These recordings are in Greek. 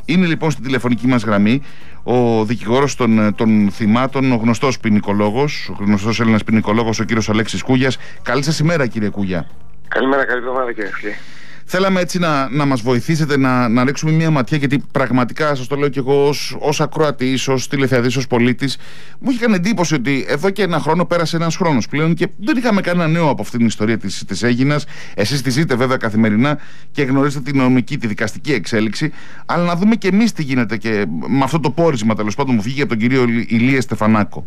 Είναι λοιπόν στην τηλεφωνική μας γραμμή ο δικηγόρος των θυμάτων, ο γνωστός ποινικολόγος, ο γνωστός Έλληνας ποινικολόγος, ο κύριος Αλέξης Κούγιας. Καλή σας ημέρα, κύριε Κούγια. Καλημέρα, καλή εβδομάδα, κύριε Χριστή. Θέλαμε έτσι να μας βοηθήσετε να ρίξουμε μια ματιά, γιατί πραγματικά σας το λέω και εγώ ως ακροατής, ως τηλεθεατής, ως πολίτης, μου είχε κάνει εντύπωση ότι εδώ και ένα χρόνο πέρασε ένας χρόνος πλέον και δεν είχαμε κανένα νέο από αυτή την ιστορία της Αίγινας. Εσείς τη ζείτε βέβαια καθημερινά και γνωρίζετε τη νομική, τη δικαστική εξέλιξη, αλλά να δούμε και εμείς τι γίνεται και με αυτό το πόρισμα, τέλος πάντων, μου φύγει από τον κύριο Ηλία Στεφανάκο.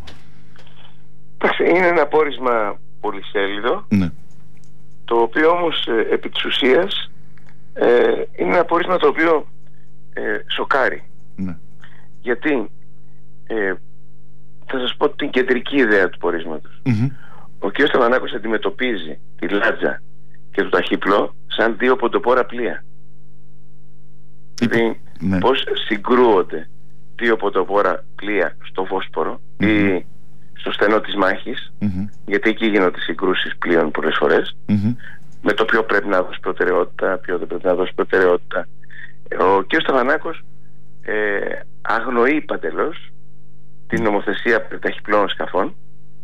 Είναι ένα πόρισμα πολυσέλιδο, ναι, το οποίο όμως επί της ουσίας είναι ένα πόρισμα το οποίο σοκάρει. Ναι. Γιατί θα σας πω την κεντρική ιδέα του πορίσματος. Ο κ. Στεφανάκος αντιμετωπίζει τη Λάτζα και το Ταχύπλο σαν δύο ποντοπόρα πλοία. Δηλαδή πώς συγκρούονται δύο ποντοπόρα πλοία στο Βόσπορο ή στο στενό της μάχης, γιατί εκεί γίνονται συγκρούσεις πλοίων πολλές φορές, με το ποιο πρέπει να δώσει προτεραιότητα, ποιο δεν πρέπει να δώσει προτεραιότητα. Ο κ. Στεφανάκος αγνοεί παντελώς την νομοθεσία περί ταχυπλών σκαφών,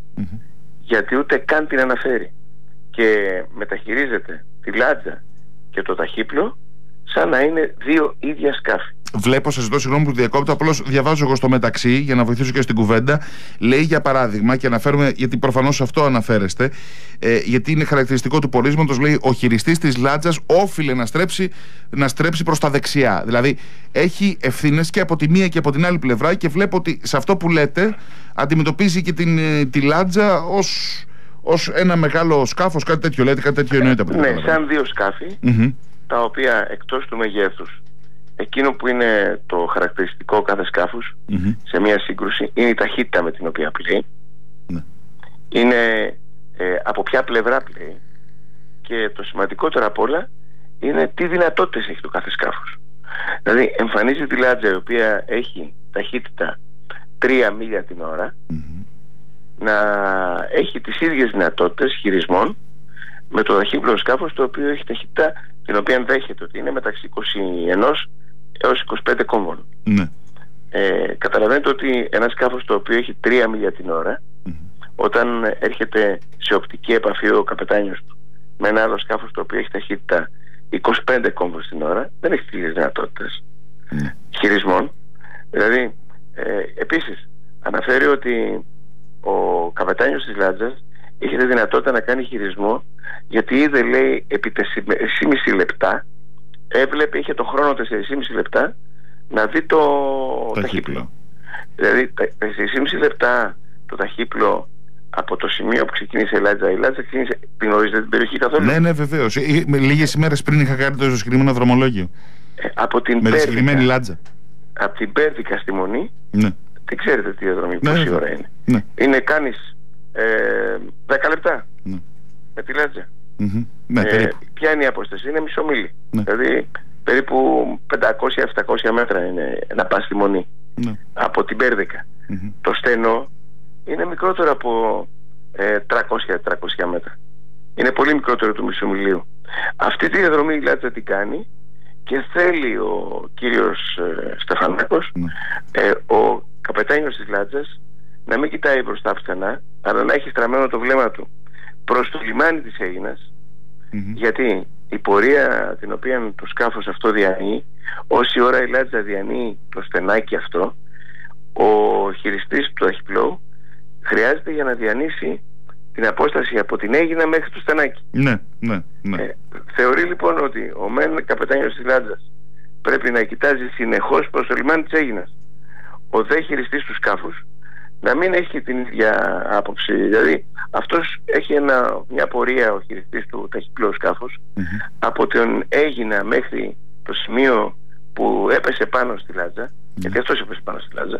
γιατί ούτε καν την αναφέρει, και μεταχειρίζεται τη Λάτζα και το Ταχύπλο σαν να είναι δύο ίδια σκάφη. Βλέπω, σας ζητώ συγγνώμη που διακόπτω, απλώς διαβάζω εγώ στο μεταξύ για να βοηθήσω και στην κουβέντα. Λέει για παράδειγμα, και αναφέρουμε, γιατί προφανώς αυτό αναφέρεστε, γιατί είναι χαρακτηριστικό του πορίσματος, λέει ο χειριστής της Λάτζας όφιλε να στρέψει προς τα δεξιά. Δηλαδή έχει ευθύνες και από τη μία και από την άλλη πλευρά, και βλέπω ότι σε αυτό που λέτε αντιμετωπίζει και τη Λάτζα ως ένα μεγάλο σκάφος, κάτι τέτοιο λέτε, κάτι τέτοιο εννοείται. Ναι, σαν δύο σκάφη, τα οποία εκτός του μεγέθους, εκείνο που είναι το χαρακτηριστικό κάθε σκάφους σε μια σύγκρουση είναι η ταχύτητα με την οποία πλέει, είναι από ποια πλευρά πλέει, και το σημαντικότερο απ' όλα είναι τι δυνατότητες έχει το κάθε σκάφος. Δηλαδή εμφανίζει τη Λάτζα, η οποία έχει ταχύτητα 3 μίλια την ώρα, να έχει τις ίδιες δυνατότητες χειρισμών με το ταχύπλο σκάφος, το οποίο έχει ταχύτητα την οποία ενδέχεται ότι είναι μεταξύ 21 έως 25 κόμβων. Καταλαβαίνετε ότι ένα σκάφος το οποίο έχει 3 μίλια την ώρα, όταν έρχεται σε οπτική επαφή ο καπετάνιος του με ένα άλλο σκάφος το οποίο έχει ταχύτητα 25 κόμβους την ώρα, δεν έχει τις ίδιες δυνατότητες χειρισμών. Δηλαδή επίσης αναφέρει ότι ο καπετάνιος της Λάτζας είχε τη δυνατότητα να κάνει χειρισμό, γιατί είδε, λέει, επί 4,5 λεπτά έβλεπε, είχε το χρόνο 4,5 λεπτά να δει το ταχύπλο. Δηλαδή 4,5 λεπτά το ταχύπλο από το σημείο που ξεκίνησε η Λάτζα. Η Λάτζα ξεκίνησε, την γνωρίζετε την περιοχή καθόλου? Ναι, βεβαίως. Λίγες ημέρες πριν είχα κάνει το συγκεκριμένο δρομολόγιο. Με τη συγκεκριμένη Λάτζα. Από την Πέρδικα στη Μονή, δεν ξέρετε τι διαδρομή, πόση ώρα είναι. Είναι, κάνεις 10 λεπτά με τη Λάτζα. Ποια είναι η απόσταση? Είναι μισό μίλι. Δηλαδή περίπου 500-700 μέτρα είναι να πας στη Μονή από την Πέρδικα. Το στενό είναι μικρότερο από 300-400 μέτρα. Είναι πολύ μικρότερο του μισού μιλίου. Αυτή τη διαδρομή η Λάτζα την κάνει, και θέλει ο κύριος Στεφανάκος, ο καπετάνιος της Λάτζας, να μην κοιτάει μπροστά πουθενά, αλλά να έχει στραμμένο το βλέμμα του προς το λιμάνι της Αίγινας, γιατί η πορεία την οποία το σκάφος αυτό διανύει, όση ώρα η Λάτζα διανύει το στενάκι αυτό, ο χειριστής του ταχυπλώου χρειάζεται για να διανύσει την απόσταση από την Αίγινα μέχρι το στενάκι. Θεωρεί λοιπόν ότι ο μεν καπετάνιος της Λάτζας πρέπει να κοιτάζει συνεχώς προς το λιμάνι της Αίγινας, ο δε χειριστής του σκάφους να μην έχει την ίδια άποψη. Δηλαδή αυτός έχει μια πορεία, ο χειριστής του ταχυπλού σκάφους, από την Αίγινα μέχρι το σημείο που έπεσε πάνω στη Λάτζα, γιατί αυτός έπεσε πάνω στη Λάτζα,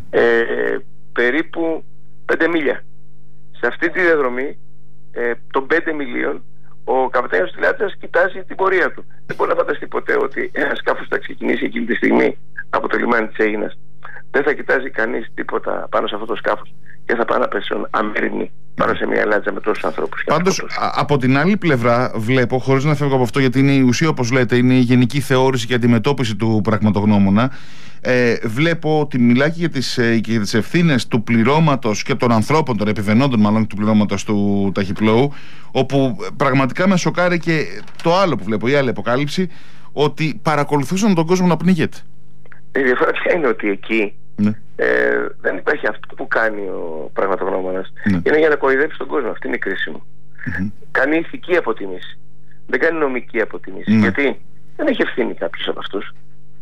περίπου 5 μίλια. Σε αυτή τη διαδρομή των 5 μιλίων, ο καπετάνιος της Λάτσας κοιτάζει την πορεία του. Δεν μπορεί να φανταστεί ποτέ ότι ένα σκάφος θα ξεκινήσει εκείνη τη στιγμή από το λιμάνι της Αίγινας. Δεν θα κοιτάζει κανείς τίποτα πάνω σε αυτό το σκάφος και θα πάει να πέσει αμέριμνη πάνω σε μια λάτζα με τόσους ανθρώπους. Πάντως, από την άλλη πλευρά, βλέπω, χωρίς να φεύγω από αυτό, γιατί είναι η ουσία, όπως λέτε, είναι η γενική θεώρηση και αντιμετώπιση του πραγματογνώμονα. Βλέπω ότι μιλάει και για τις ευθύνες του πληρώματος και των ανθρώπων, των επιβενόντων μάλλον του πληρώματος του ταχυπλώου, όπου πραγματικά με σοκάρει και το άλλο που βλέπω, η άλλη αποκάλυψη, ότι παρακολουθούσαν τον κόσμο να πνίγεται. Η διαφορά ποια είναι ότι εκεί δεν υπάρχει αυτό που κάνει ο πραγματογνώμονας. Είναι για να κοροϊδέψει τον κόσμο. Αυτή είναι η κρίση μου. Κάνει ηθική αποτίμηση. Δεν κάνει νομική αποτίμηση. Γιατί δεν έχει ευθύνη κάποιος από αυτούς.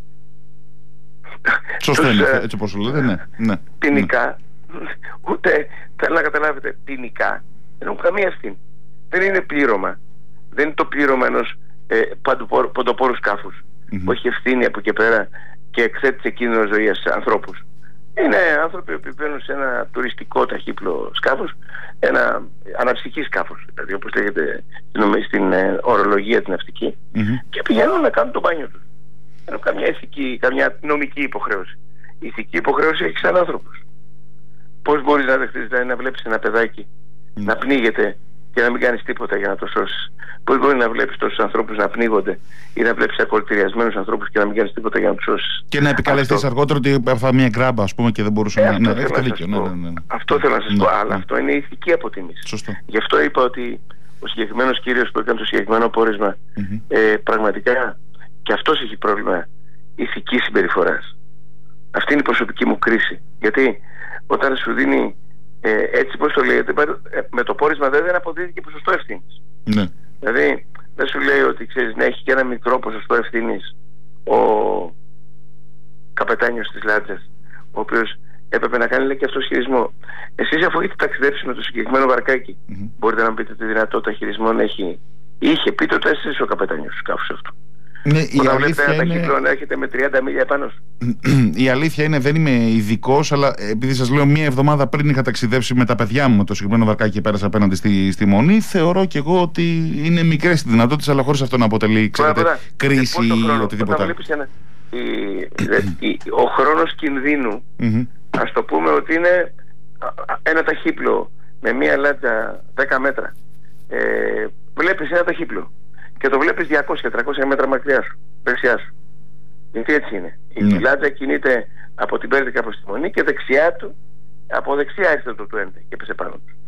Σωστό είναι, έτσι όπως λέτε, ποινικά, ούτε θέλω να καταλάβετε, ποινικά δεν έχουν καμία ευθύνη. Δεν είναι πλήρωμα. Δεν είναι το πλήρωμα ενός ποντοπόρου σκάφους που έχει ευθύνη από εκεί πέρα και εκθέτει σε κίνδυνο ζωής σε ανθρώπους. Είναι άνθρωποι που μπαίνουν σε ένα τουριστικό ταχύπλο σκάφος, ένα αναψυχή σκάφος, δηλαδή όπως λέγεται στην ορολογία την ναυτική, και πηγαίνουν να κάνουν το μπάνιο τους. Δεν έχουν καμιά ηθική, καμιά νομική υποχρέωση. Η ηθική υποχρέωση έχει σαν άνθρωπος. Πώς μπορείς να δεχτείς να βλέπεις ένα παιδάκι να πνίγεται και να μην κάνεις τίποτα για να το σώσεις? Πώς μπορεί να βλέπεις τόσους ανθρώπους να πνίγονται ή να βλέπεις ακολουθηριασμένους ανθρώπους και να μην κάνεις τίποτα για να τους σώσεις? Και να επικαλεστείς αργότερα ότι θα μια γκράμπα, ας πούμε, και δεν μπορούσε να. Αυτό θέλω να σας πω. Αλλά αυτό είναι η ηθική αποτίμηση. Σωστό. Γι' αυτό είπα ότι ο συγκεκριμένος κύριος που έκανε το συγκεκριμένο πόρισμα πραγματικά και αυτός έχει πρόβλημα ηθικής συμπεριφοράς. Αυτή είναι η προσωπική μου κρίση. Γιατί όταν σου δίνει έτσι, πώς το λέγεται, με το πόρισμα δεν αποδίδει ποσοστό ευθύνης. Ναι. Δηλαδή δεν σου λέει ότι ξέρεις να έχει και ένα μικρό ποσοστό ευθύνης ο καπετάνιος της λάτσας, ο οποίος έπρεπε να κάνει, λέει, και αυτό χειρισμό. Εσείς, αφού έχετε ταξιδέψει με το συγκεκριμένο βαρκάκι, μπορείτε να μου πείτε τι δυνατότητα χειρισμών είχε πει το 4 ο καπετάνιος του σκάφους αυτού? Ναι, η αλήθεια είναι... ταχύπλο να έρχεται με 30 μίλια επάνω σου. Η αλήθεια είναι, δεν είμαι ειδικός, αλλά επειδή σας λέω, μία εβδομάδα πριν είχα ταξιδέψει με τα παιδιά μου με το συγκεκριμένο βαρκάκι και πέρασα απέναντι στη Μονή, θεωρώ και εγώ ότι είναι μικρές οι δυνατότητες, αλλά χωρίς αυτό να αποτελεί, ξέρετε, κρίση ή οτιδήποτε άλλο. Ο χρόνος κινδύνου, ας το πούμε ότι είναι ένα ταχύπλο με μία λάτζα 10 μέτρα. Βλέπεις ένα ταχύπλο και το βλέπεις 200-300 μέτρα μακριά σου, δεξιά σου. Γιατί έτσι είναι. Η λάτζα κινείται από την Πέρδικα προς τη Μονή και δεξιά του, από δεξιά έρθει το Twente και έπεσε πάνω του.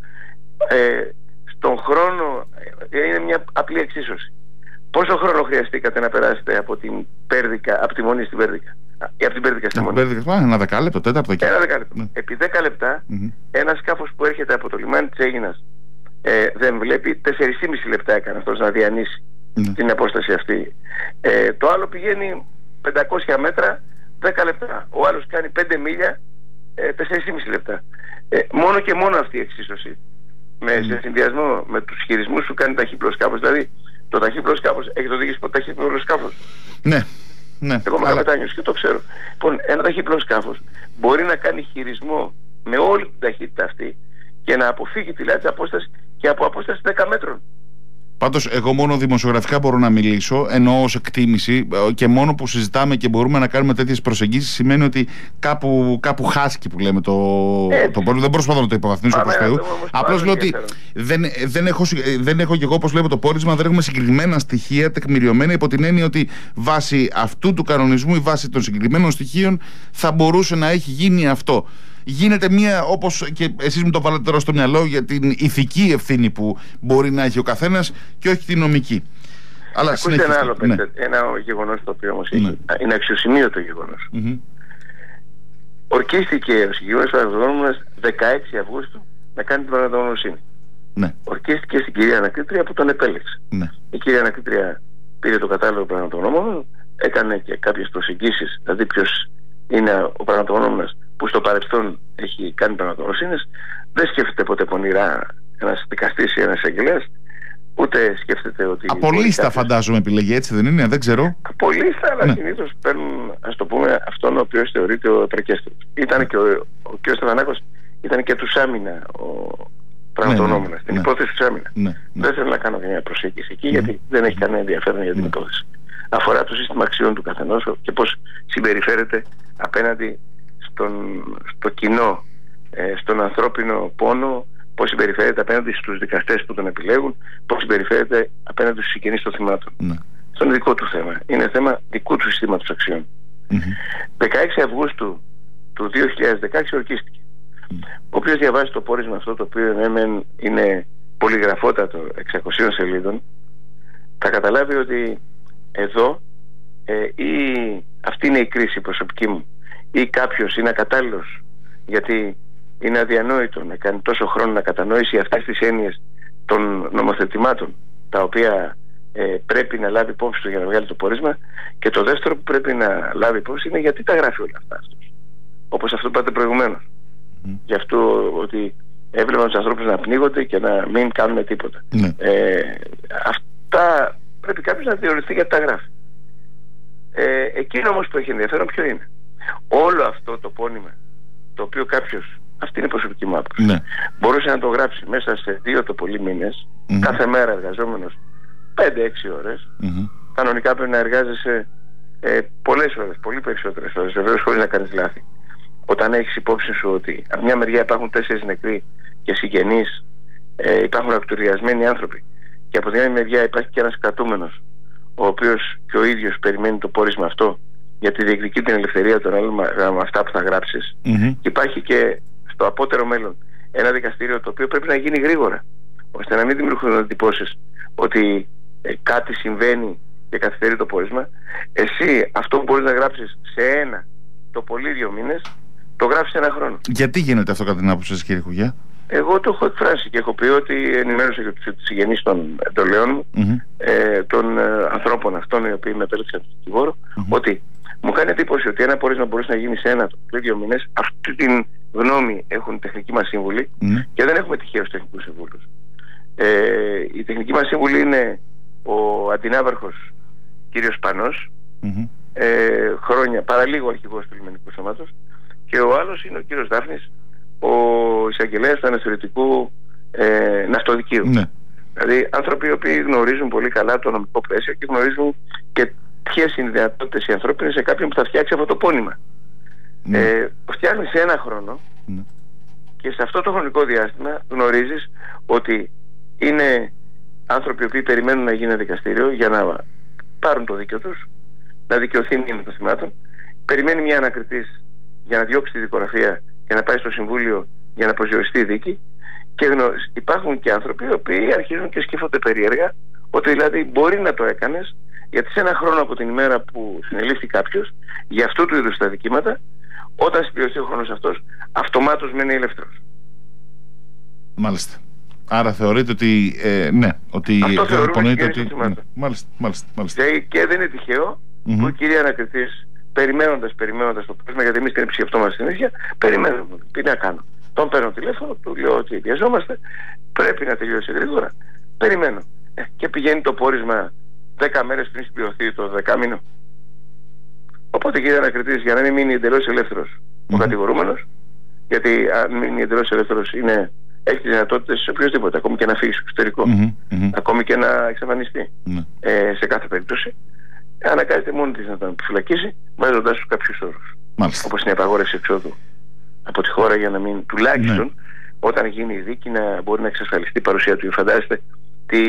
Στον χρόνο είναι μια απλή εξίσωση. Πόσο χρόνο χρειαστήκατε να περάσετε από την Πέρδικα, από τη Μονή στην Πέρδικα, ή από την Πέρδικα στη Μονή? Ένα δεκάλεπτο, τέταρτο. Ένα δεκάλεπτο. Επί 10 λεπτά ένα σκάφος που έρχεται από το λιμάνι της Αίγινας δεν βλέπει, 4,5 λεπτά έκανε αυτός να διανύσει την απόσταση αυτή. Το άλλο πηγαίνει 500 μέτρα 10 λεπτά. Ο άλλος κάνει 5 μίλια 4,5 λεπτά. Μόνο και μόνο αυτή η εξίσωση σε συνδυασμό με τους χειρισμούς σου κάνει ταχύπλο σκάφος. Δηλαδή το ταχύπλο σκάφος, έχει το οδηγήσει από το ταχύπλο σκάφος? Ναι. Εγώ είμαι καπετάνιος και το ξέρω. Λοιπόν, ένα ταχύπλο σκάφος μπορεί να κάνει χειρισμό με όλη την ταχύτητα αυτή και να αποφύγει τη λάτσα απόσταση και από απόσταση 10 μέτρων. Πάντως, εγώ μόνο δημοσιογραφικά μπορώ να μιλήσω, εννοώ ως εκτίμηση, και μόνο που συζητάμε και μπορούμε να κάνουμε τέτοιες προσεγγίσεις σημαίνει ότι κάπου χάσκει, που λέμε το πρόβλημα. Δεν προσπαθώ να το υποβαθμίσω προς Θεού. Απλώς λέω ότι δεν έχω και εγώ, όπως λέμε, το πόρισμα, δεν έχουμε συγκεκριμένα στοιχεία τεκμηριωμένα, υπό την έννοια ότι βάσει αυτού του κανονισμού ή βάσει των συγκεκριμένων στοιχείων θα μπορούσε να έχει γίνει αυτό. Γίνεται μία, όπως και εσείς μου το βάλετε τώρα στο μυαλό, για την ηθική ευθύνη που μπορεί να έχει ο καθένας και όχι την νομική. Αλλά ακούστε ένα άλλο, ένα γεγονός το οποίο όμως είναι αξιοσημείωτο γεγονός. Ορκίστηκε ο συγκεκριμένος πραγματογνώμονας 16 Αυγούστου να κάνει την πραγματογνωμοσύνη. Ορκίστηκε στην κυρία ανακρίτρια που τον επέλεξε. Η κυρία ανακρίτρια πήρε το κατάλογο πραγματογνώμονων, έκανε και κάποιες προσεγγίσεις, δηλαδή ποιος είναι ο πραγματογνώμονας που στο παρελθόν έχει κάνει πραγματογνωμοσύνες. Δεν σκέφτεται ποτέ πονηρά ένας δικαστής ή ένας εισαγγελέας, ούτε σκέφτεται ότι... Από λίστα φαντάζομαι επιλέγει, έτσι δεν είναι? Δεν ξέρω. Από λίστα, αλλά συνήθως παίρνουν, ας το πούμε, αυτόν ο οποίος θεωρείται ο τρακέστερος. Ήταν και ο κ. Στεφανάκος, ήταν και του Σάμινα ο πραγματογνώμονας, την υπόθεση του Σάμινα. Δεν θέλω να κάνω μια προσέγγιση εκεί, γιατί δεν έχει κανένα ενδιαφέρον για την υπόθεση. Αφορά το σύστημα αξιών του καθενός και πώς συμπεριφέρεται απέναντι στο κοινό, στον ανθρώπινο πόνο, πώς συμπεριφέρεται απέναντι στους δικαστές που τον επιλέγουν, πώς συμπεριφέρεται απέναντι στους συγγενείς των θυμάτων. Αυτό είναι δικό του θέμα. Είναι θέμα δικού του συστήματος αξιών. 16 Αυγούστου του 2016 ορκίστηκε. Όποιος διαβάσει το πόρισμα αυτό, το οποίο είναι πολυγραφότατο, 600 σελίδων, θα καταλάβει ότι εδώ αυτή είναι η κρίση προσωπική μου, ή κάποιος είναι ακατάλληλος γιατί είναι αδιανόητο να κάνει τόσο χρόνο να κατανοήσει αυτές τις έννοιες των νομοθετημάτων τα οποία πρέπει να λάβει υπόψη του για να βγάλει το πόρισμα. Και το δεύτερο που πρέπει να λάβει υπόψη είναι γιατί τα γράφει όλα αυτά αυτός. Όπως αυτό που είπατε προηγουμένως. Γι' αυτό ότι έβλεπαν τους ανθρώπους να πνίγονται και να μην κάνουν τίποτα. Αυτά πρέπει κάποιος να διοριστεί γιατί τα γράφει. Εκείνο όμως που έχει ενδιαφέρον ποιο είναι? Όλο αυτό το πόνημα, το οποίο κάποιος, αυτή είναι η προσωπική μου άποψη, μπορούσε να το γράψει μέσα σε 2 το πολύ μήνες, κάθε μέρα εργαζόμενος 5-6 ώρες. Κανονικά πρέπει να εργάζεσαι πολλές ώρες, πολύ περισσότερες ώρες, βεβαίως χωρίς να κάνεις λάθη. Όταν έχεις υπόψη σου ότι από μια μεριά υπάρχουν 4 νεκροί και συγγενείς, υπάρχουν ακτουριασμένοι άνθρωποι, και από την άλλη μεριά υπάρχει και ένας κρατούμενος, ο οποίος και ο ίδιος περιμένει το πόρισμα αυτό, γιατί διεκδικεί την ελευθερία των άλλων με αυτά που θα γράψεις. Και υπάρχει και στο απότερο μέλλον ένα δικαστήριο το οποίο πρέπει να γίνει γρήγορα, ώστε να μην δημιουργούν εντυπώσεις ότι κάτι συμβαίνει και καθυστερεί το πόρισμα. Εσύ αυτό που μπορείς να γράψεις σε 1 το πολύ 2 μήνες, το γράφεις 1 χρόνο. Γιατί γίνεται αυτό κατά την άποψη σας, κύριε Κουγιά? Εγώ το έχω εκφράσει και έχω πει ότι ενημέρωσα και τους συγγενείς των εντολέων μου, των ανθρώπων αυτών οι οποίοι με επέλεξαν τον δικηγόρο, ότι μου κάνει εντύπωση ότι ένα πόρισμα μπορούσε να γίνει σε 1 το 2 μήνες. Αυτή την γνώμη έχουν οι τεχνικοί μας σύμβουλοι και δεν έχουμε τυχαίους τεχνικούς σύμβουλους. Η τεχνική μας σύμβουλη είναι ο αντινάβαρχος κύριος Πανός, χρόνια, παραλίγο αρχηγός του Λιμενικού Σώματος, και ο άλλος είναι ο κύριος Δάφνης, ο εισαγγελέας του αναθεωρητικού ναυτοδικείου. Δηλαδή άνθρωποι οι οποίοι γνωρίζουν πολύ καλά το νομικό πλαίσιο και γνωρίζουν και ποιες είναι οι δυνατότητες οι ανθρώπινες σε κάποιον που θα φτιάξει αυτό το πόνημα. Φτιάχνει σε 1 χρόνο και σε αυτό το χρονικό διάστημα γνωρίζεις ότι είναι άνθρωποι οι οποίοι περιμένουν να γίνει ένα δικαστήριο για να πάρουν το δίκιο τους, να δικαιωθεί μήνυμα των θυμάτων. Περιμένει μια ανακριτής για να διώξει τη δικογραφία και να πάει στο Συμβούλιο για να προσδιοριστεί η δίκη. Και υπάρχουν και άνθρωποι οι οποίοι αρχίζουν και σκέφτονται περίεργα ότι δηλαδή μπορεί να το έκανες, γιατί σε 1 χρόνο από την ημέρα που συνελήφθη κάποιος για αυτού του είδους τα δικήματα, όταν συμπληρωθεί ο χρόνος αυτός, αυτομάτως μένει ελεύθερος. Μάλιστα. Άρα θεωρείτε ότι ότι αυτό θεωρείται ότι... Μάλιστα. Και δεν είναι τυχαίο που η κυρία ανακριτής περιμένοντας το πόρισμα, γιατί εμείς την επισκεφτόμαστε συνέχεια, περιμένουμε. Τι να κάνω? Τον παίρνω τηλέφωνο, του λέω ότι βιαζόμαστε, πρέπει να τελειώσει γρήγορα. Περιμένω. Και πηγαίνει το πόρισμα 10 μέρες πριν συμπληρωθεί το 10μήνο. Οπότε, κύριε ανακριτής, για να μην μείνει εντελώς ελεύθερος ο κατηγορούμενος, γιατί αν μείνει εντελώς ελεύθερος έχει τις δυνατότητες σε οποιοδήποτε, ακόμη και να φύγει στο εξωτερικό, ακόμη και να εξαφανιστεί σε κάθε περίπτωση, αναγκάζεται μόνη της να τον επιφυλακίσει, βάζοντας τους κάποιους όρους. Όπως είναι η απαγόρευση εξόδου από τη χώρα, για να μην, τουλάχιστον όταν γίνει η δίκη, να μπορεί να εξασφαλιστεί η παρουσία του. Φαντάζεστε τι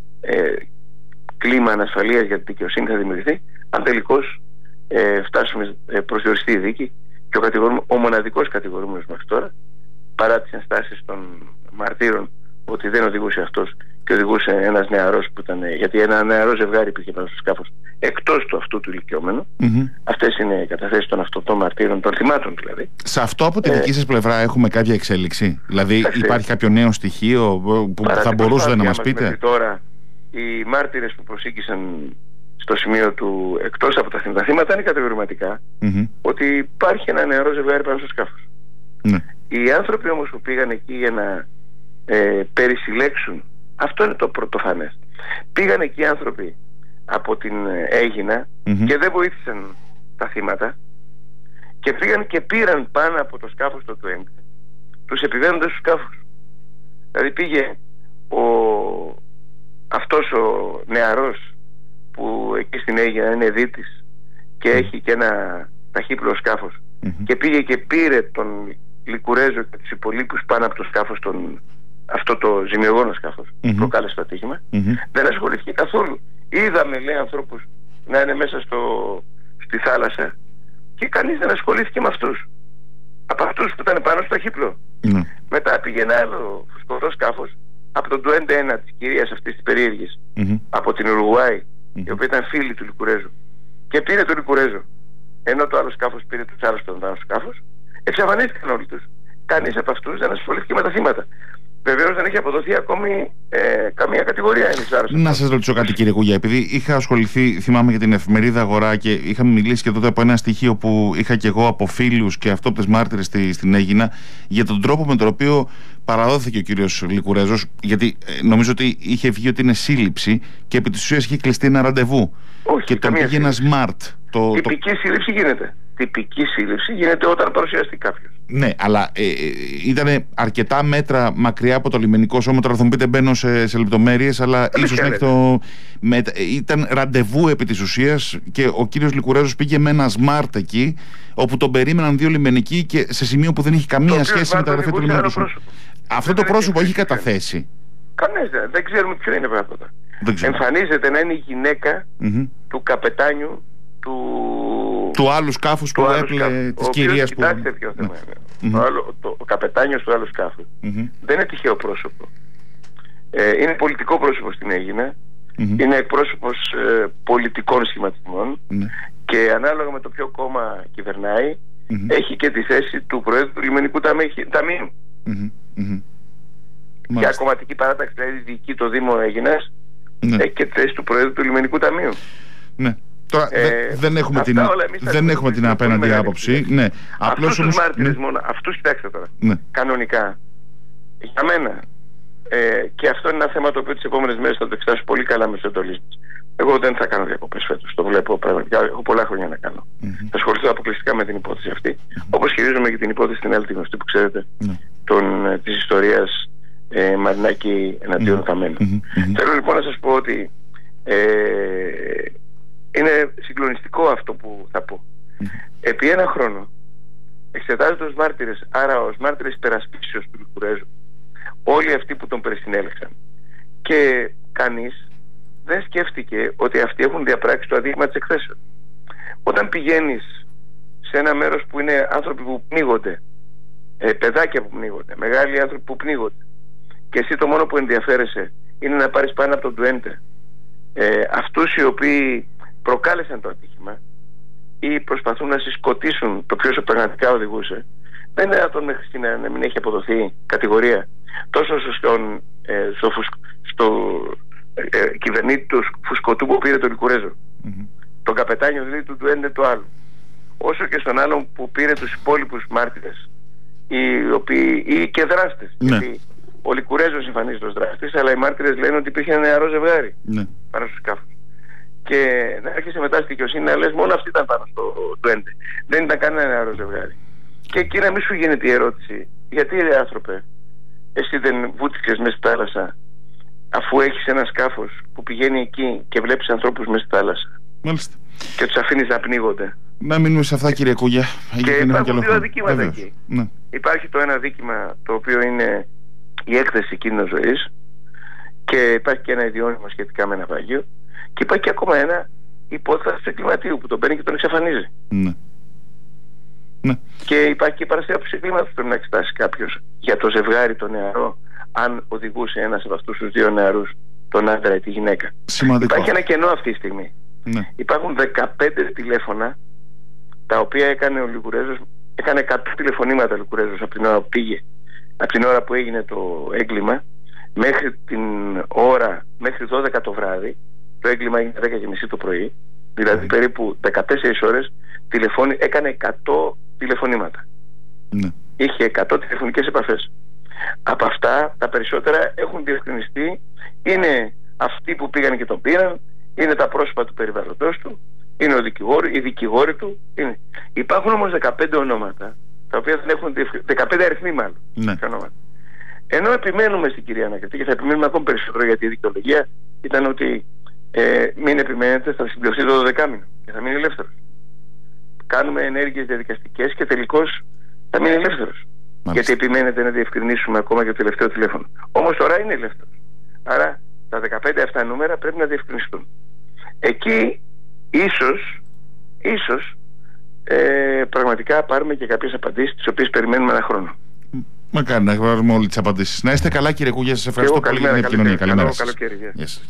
κλίμα ανασφαλείας για τη δικαιοσύνη θα δημιουργηθεί αν τελικώς φτάσουμε προσδιοριστεί η δίκη και ο μοναδικός κατηγορούμενος μέχρι τώρα, παρά τις ενστάσεις των μαρτύρων ότι δεν οδηγούσε αυτός και οδηγούσε ένας νεαρός που ήταν, γιατί ένα νεαρό ζευγάρι υπήρχε πάνω στο σκάφος εκτός του αυτού του ηλικιωμένου. Αυτές είναι οι καταθέσεις των αυτών μαρτύρων, των θυμάτων δηλαδή. Σε αυτό από τη δική σας πλευρά έχουμε κάποια εξέλιξη? Δηλαδή υπάρχει κάποιο νέο στοιχείο που θα μπορούσατε να μας πείτε? Τώρα οι μάρτυρες που προσήγησαν στο σημείο του, εκτός από τα θύματα, είναι κατηγορηματικά ότι υπάρχει ένα νεαρό ζευγάρι πάνω στο σκάφος. Οι άνθρωποι όμως που πήγαν εκεί για να περισυλλέξουν, αυτό είναι το πρωτοφανές. Πήγαν εκεί άνθρωποι από την Αίγινα και δεν βοήθησαν τα θύματα και πήγαν και πήραν πάνω από το σκάφος το Twente τους επιβαίνοντας στους σκάφους. Δηλαδή πήγε αυτός ο νεαρός που εκεί στην Αίγινα είναι δίτης και έχει και ένα ταχύπλο σκάφος και πήγε και πήρε τον Λικουρέζο και τους υπολείπους πάνω από το σκάφος των αυτό το ζημιογόνο σκάφος που προκάλεσε το ατύχημα, δεν ασχολήθηκε καθόλου. Είδαμε, λέει, ανθρώπους να είναι μέσα στη θάλασσα και κανείς δεν ασχολήθηκε με αυτούς. Από αυτούς που ήταν πάνω στο χύπλο. Μετά πήγε ένα άλλο φουσκωτό σκάφος από τον Duende 1 της κυρίας αυτής της περίεργης, από την Ουρουγουάη, η οποία ήταν φίλη του Λικουρέζου, και πήρε τον Λικουρέζο, ενώ το άλλο σκάφος πήρε τους άλλους τον άλλο σκάφος. Εξαφανίστηκαν όλοι τους. Κανείς από αυτούς δεν ασχολήθηκε με τα θύματα. Βεβαίως δεν έχει αποδοθεί ακόμη καμία κατηγορία. Να σας ρωτήσω κάτι, κύριε Κούγια, επειδή είχα ασχοληθεί, θυμάμαι, για την εφημερίδα Αγορά και είχαμε μιλήσει και τότε από ένα στοιχείο που είχα και εγώ από φίλους και αυτό από τις μάρτυρες στην Αίγινα, για τον τρόπο με τον οποίο παραδόθηκε ο κύριος Λικουρέζος, γιατί νομίζω ότι είχε βγει ότι είναι σύλληψη και επί της ουσίας είχε κλειστεί ένα ραντεβού. Όχι, και τον πήγε ένα smart. Τυπική σύλληψη γίνεται. Τυπική σύλληψη γίνεται όταν παρουσιαστεί κάποιος. Ναι, αλλά ήταν αρκετά μέτρα μακριά από το λιμενικό σώμα. Τώρα θα μου πείτε, μπαίνω σε λεπτομέρειες, αλλά ίσως να έχει ήταν ραντεβού επί της ουσίας και ο κύριος Λικουρέζος πήγε με ένα smart εκεί, όπου τον περίμεναν δύο λιμενικοί και σε σημείο που δεν έχει καμία σχέση με τα γραφεία του λιμενικού σώματος. Αυτό το πρόσωπο έχει καταθέσει? Κανείς δεν ξέρουμε ποιο είναι πράγματα. Εμφανίζεται να είναι η γυναίκα του καπετάνιου του άλλου σκάφους που έπλε της κυρίας που... Κοιτάξτε ποιο θέμα είναι. Ο καπετάνιος του άλλου σκάφου δεν είναι τυχαίο πρόσωπο. Είναι πολιτικό πρόσωπο στην Αίγινα. Είναι εκπρόσωπος πολιτικών σχηματισμών και ανάλογα με το ποιο κόμμα κυβερνάει έχει και τη θέση του Προέδρου του Λιμενικού Ταμείου. Μια κομματική παράταξη, δηλαδή διοικεί το Δήμο Αίγινας, έχει και τη θέση του Προέδρου του Λιμενικού Ταμείου. Ναι. Τώρα δεν έχουμε την απέναντι άποψη. Ναι. Αυτούς τους μάρτυρες μόνο, αυτούς κοιτάξτε τώρα. Κανονικά, για μένα, και αυτό είναι ένα θέμα το οποίο τις επόμενες μέρες θα το εξετάσω πολύ καλά με τους εντολείς μας. Εγώ δεν θα κάνω διακοπές φέτος, το βλέπω πραγματικά, έχω πολλά χρόνια να κάνω. Θα ασχοληθώ αποκλειστικά με την υπόθεση αυτή, όπως χειρίζομαι και την υπόθεση την άλλη τη γνωστή που ξέρετε, της ιστορίας Μαρινάκη εναντίον Καμένου. Θέλω λοιπόν να σας πω ότι είναι συγκλονιστικό αυτό που θα πω. Επί ένα χρόνο, εξετάζοντας μάρτυρες, άρα ως μάρτυρες υπερασπίσεως του Λικουρέζου, όλοι αυτοί που τον περισυνέλεξαν, και κανείς δεν σκέφτηκε ότι αυτοί έχουν διαπράξει το αδίκημα της εκθέσεως. Όταν πηγαίνεις σε ένα μέρος που είναι άνθρωποι που πνίγονται, παιδάκια που πνίγονται, μεγάλοι άνθρωποι που πνίγονται, και εσύ το μόνο που ενδιαφέρεσαι είναι να πάρεις πάνω από τον Duende αυτούς οι οποίοι προκάλεσαν το ατύχημα ή προσπαθούν να συσκοτήσουν το ποιος πραγματικά οδηγούσε, δεν είναι δυνατόν μέχρι σήμερα να μην έχει αποδοθεί κατηγορία τόσο στο κυβερνήτη του φουσκωτού που πήρε τον Λικουρέζο, τον καπετάνιο δηλαδή του Duende του άλλου, όσο και στον άλλον που πήρε τους υπόλοιπους μάρτυρες ή και δράστες. Γιατί ο Λικουρέζος εμφανίζεται ως δράστης, αλλά οι μάρτυρες λένε ότι υπήρχε ένα νεαρό ζευγάρι πάνω στους σκάφους. Και να έρχεσαι μετά στη δικαιοσύνη να λες μόνο αυτή ήταν πάνω στο Duende. Δεν ήταν κανένα νεαρό ζευγάρι. Και εκεί να μην σου γίνεται η ερώτηση, γιατί ρε άνθρωπε, εσύ δεν βούτηκες μέσα στη θάλασσα, αφού έχεις ένα σκάφος που πηγαίνει εκεί και βλέπεις ανθρώπους μέσα στη θάλασσα. Μάλιστα. Και τους αφήνεις να πνίγονται. Να μείνουμε σε αυτά, κύριε Κούγια. Και υπάρχουν δύο αδικήματα εκεί. Υπάρχει το ένα δίκημα το οποίο είναι η έκθεση κίνδυνος ζωής, και υπάρχει και ένα ιδιώνυμο σχετικά με ένα παγίο, και υπάρχει και ακόμα ένα υπόθεση του εγκληματίου που τον παίρνει και τον εξαφανίζει. Και υπάρχει και η παραστασία του εγκλήματος που πρέπει να εξετάσει κάποιος για το ζευγάρι το νεαρό, αν οδηγούσε ένας από αυτούς τους δύο νεαρούς, τον άντρα ή τη γυναίκα. Σημαντικό. Υπάρχει ένα κενό αυτή τη στιγμή. Υπάρχουν 15 τηλέφωνα τα οποία έκανε ο Λικουρέζος, έκανε 100 τηλεφωνήματα ο Λικουρέζος από την ώρα που πήγε, από την ώρα που έγινε το έγκλημα μέχρι 12 το βράδυ. Το έγκλημα έγινε 10:30 το πρωί, δηλαδή περίπου 14 ώρες έκανε 100 τηλεφωνήματα. Είχε 100 τηλεφωνικές επαφές. Από αυτά τα περισσότερα έχουν διευκρινιστεί, είναι αυτοί που πήγαν και τον πήραν, είναι τα πρόσωπα του περιβαλλοντός του, είναι οι δικηγόροι του. Υπάρχουν όμως 15 ονόματα, τα οποία δεν έχουν 15 αριθμοί μάλλον. Ονόματα. Ενώ επιμένουμε στην κυρία Ανακριτή, και θα επιμένουμε ακόμη περισσότερο, γιατί η δικαιολογία ήταν ότι μην επιμένετε, θα συμπληρωθεί το 12μηνο και θα μείνει ελεύθερος. Κάνουμε ενέργειες διαδικαστικές και τελικώς θα μείνει ελεύθερος. Γιατί επιμένετε να διευκρινίσουμε ακόμα και το τελευταίο τηλέφωνο. Όμως τώρα είναι ελεύθερο. Άρα τα 15 αυτά νούμερα πρέπει να διευκρινιστούν. Εκεί ίσως πραγματικά πάρουμε και κάποιες απαντήσεις, τις οποίες περιμένουμε ένα χρόνο. Μακάρι να πάρουμε όλες τις απαντήσεις. Να είστε καλά, κύριε Κούγια, σας ευχαριστώ πολύ για την επικοινωνία. Καλημέρα σας.